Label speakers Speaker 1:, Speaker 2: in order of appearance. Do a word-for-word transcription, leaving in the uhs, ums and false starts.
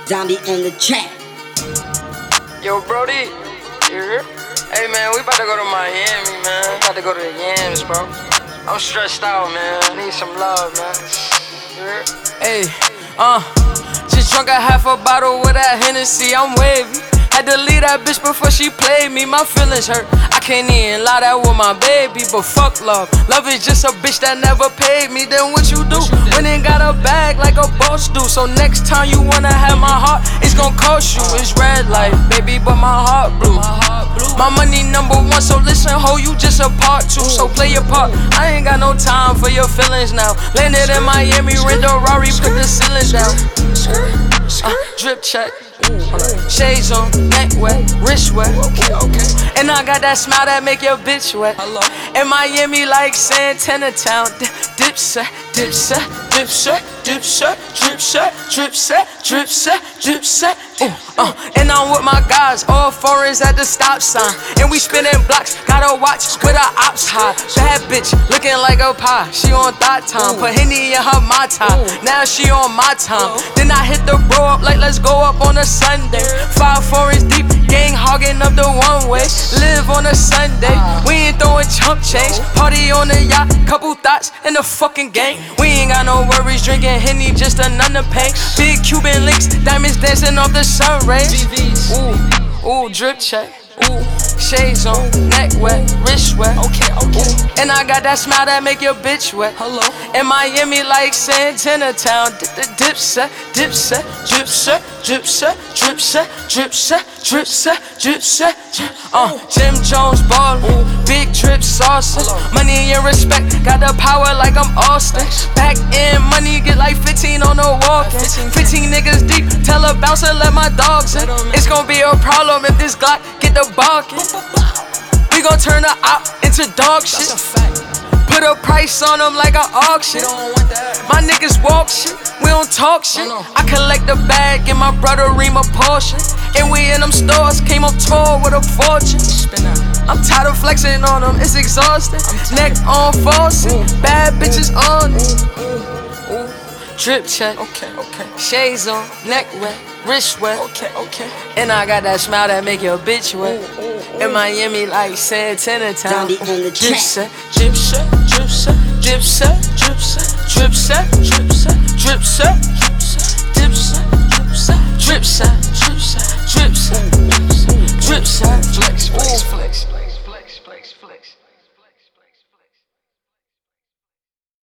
Speaker 1: Zombie on the track.
Speaker 2: Yo, Brody, you here? Hey, man, we about to go to Miami, man. We about to go to the Yams, bro. I'm stressed out, man. I need some love, man. You hear? Hey, uh, just drunk a half a bottle with that Hennessy. I'm wavy. Had to leave that bitch before she played me. My feelings hurt. I can't even lie that with my baby, but fuck love. Love is just a bitch that never paid me. Then what you do? When it got a bag like a boss do. So next time you wanna have my heart, it's gon' cost you. It's red light, baby, but my heart blue. My money number one, so listen, ho, you just a part two. So play your part. I ain't got no time for your feelings now. Landed in Miami, rent a Rari, put the ceilings down. Uh, drip check. Shades on, neck wet, wrist wet. Okay, okay. And I got that smile that make your bitch wet. Hello. In Miami like Santana Town. Dip set, dip set, dip set, dip set, drip set, drip set, drip set, drip set. Ooh, uh, and I'm with my guys, all foreigns at the stop sign. And we spinning blocks, gotta watch with our ops high. Bad bitch, looking like a pie. She on thought time, put Henny in her my time. Now she on my time. Then I hit the bro up like let's go up on a Sunday. Five foreigns deep, gang hogging up the one way. Live on a Sunday, we ain't throwing chump change. Party on the yacht, couple thoughts in the fucking gang. We ain't got no worries, drinking Henny, just another pain. Big Cuban links, diamonds dancing off the sun rays. Ooh, ooh, drip check. Ooh, shades on, neck wet, wrist wet. Okay, okay. Ooh, and I got that smile that make your bitch wet. Hello. In Miami like Santana Town. Dip set, dip set, drip set, drip set, drip set, drip set, drip set, drip set. Uh, Jim Jones ballin', big drip sauces. Money and respect, got the power like I'm Austin. Back in money, get like fifteen on the walk-in. fifteen niggas deep, tell a bouncer let my dogs in. It's gon' be a problem if this Glock get the barking. We gon' turn the op into dog shit. Put a price on them like an auction. My niggas walk shit, we don't talk shit. I collect the bag and my brother ream a portion. And we in them stores, came up tall with a fortune. I'm tired of flexing on them, it's exhausting. Neck on faucet, bad bitches on it. Drip check, okay, okay. Shades on, neck wet, wrist wet, okay, okay. And I got that smile that make your bitch wet. In Miami like Santana Town. Drip set, drip set, drip set, drip set, drip set, drip set, drip set, drip set, drip set, drip set, drip set, drip set, drip set, drip set, drip set, drip set.